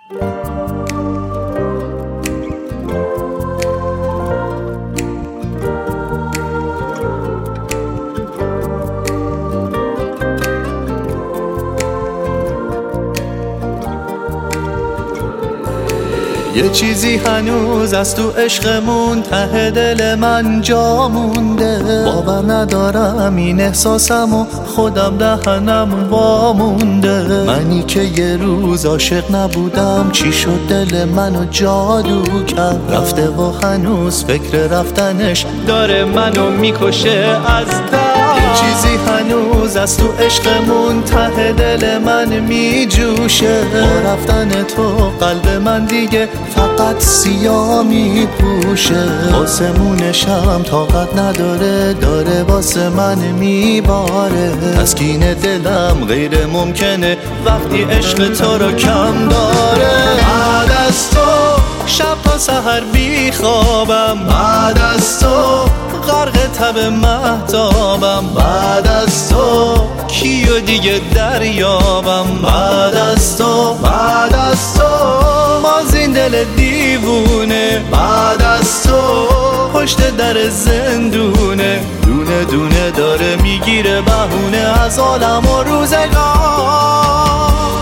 یه چیزی هنوز از تو عشقمون ته دل من جا مونده، باور ندارم این احساسمو خودم دهنم وامونده. منی که یه روز عاشق نبودم، چی شد دل منو جادو کرد؟ رفته و هنوز فکر رفتنش داره منو میکشه از درد. یه چیزی هنوز از تو عشقمون ته دل من میجوشه، با رفتن تو قلب من دیگه فقط سیاه میپوشه. آسمونشم طاقت نداره، داره واسه من میباره. تسکین دلم غیر ممکنه وقتی عشق تو رو کم داره. بعد از تو شب تا سحر بی خوابم، بعد از تو غرق تب مهتابم، بعد از تو کیو دیگه دریابم. بعد از تو، بعد از تو مازین دل دیوونه، بعد از تو پشت در زندونه. دونه دونه داره میگیره بهونه از عالم و روزگار.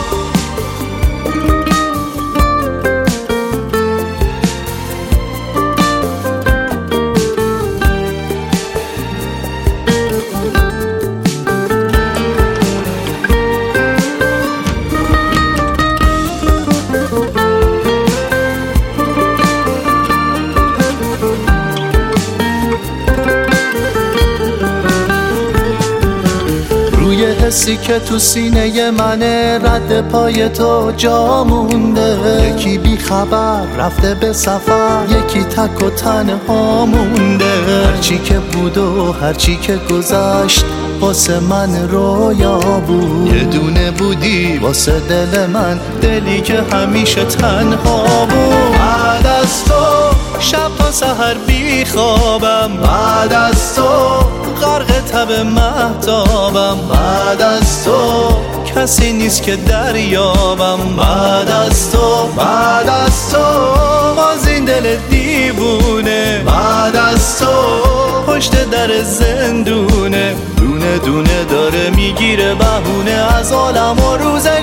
حسی که تو سینه منه رد پای تو جا مونده. یکی بی خبر رفته به سفر، یکی تک و تنها مونده. هرچی که بود و هرچی که گذشت واسه من رویا بود. یه دونه بودی واسه دل من، دلی که همیشه تنها بود. بعد از تو شب تا سحر بی خوابم، بعد از تو غرق تب مهتابم، بعد از تو کسی نیست که دریابم. بعد از تو، بعد از تو مازین دل دیوونه، بعد از تو پشت در زندونه. دونه دونه داره میگیره بهونه از عالم و روزه